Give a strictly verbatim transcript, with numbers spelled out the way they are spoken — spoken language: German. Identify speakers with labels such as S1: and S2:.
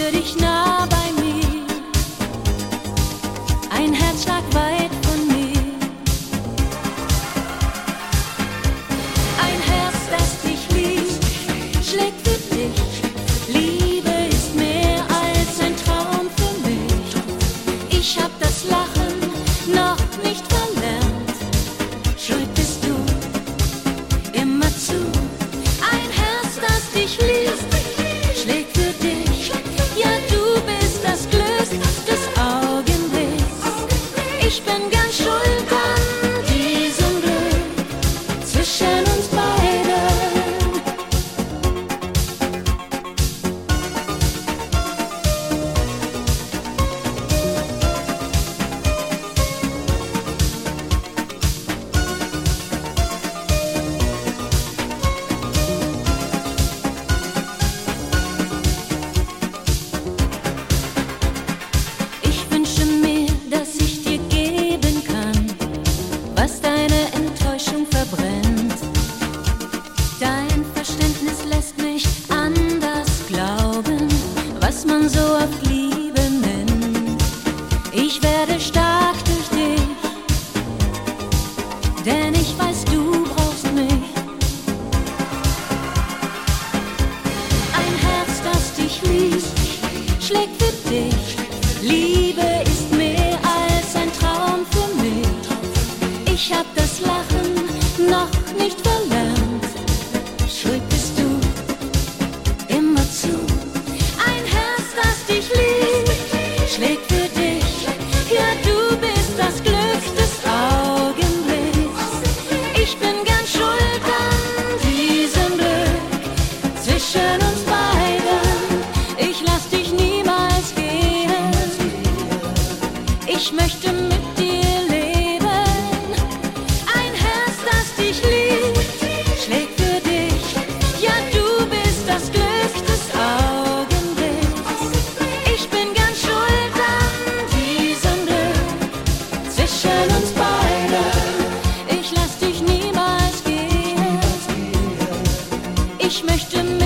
S1: spür dich nah bei mir, ein Herzschlag weit von mir. Ein Herz, das dich liebt, schlägt für dich. Liebe ist mehr als ein Traum für mich. Ich hab das Lachen noch nicht verlernt, schuld bist du immer zu. Ein Herz, das dich liebt, schlägt für dich. Ja, du bist das Glück des Augenblicks. Ich bin ganz schuld an diesem Glück zwischen uns beiden. Ich wünsche mir, dass ich dir geben kann, was deine Enttäuschung verbrennt. Dein Verständnis lässt mich anders glauben, was man so oft Liebe nennt. Ich werde stark durch dich, denn ich weiß, du brauchst mich. Ein Herz, das dich liebt, schlägt für dich. Liebe ist mehr als ein Traum für mich. Ich hab das Lachen noch nicht verlernt, schuld bist du immer zu. Ein Herz, das dich liebt, schlägt für dich. Ja, du bist das Glück des Augenblicks. Ich bin ganz schuld an diesem Glück zwischen uns beiden. Ich lass dich niemals gehen. Ich möchte mit dir leben. Ein Herz, das dich liebt, schlägt für dich. Ja, du bist das Glück des Augenblicks. Ich bin ganz schuld an diesem Glück zwischen uns beiden. Ich lass dich niemals gehen. Ich möchte mit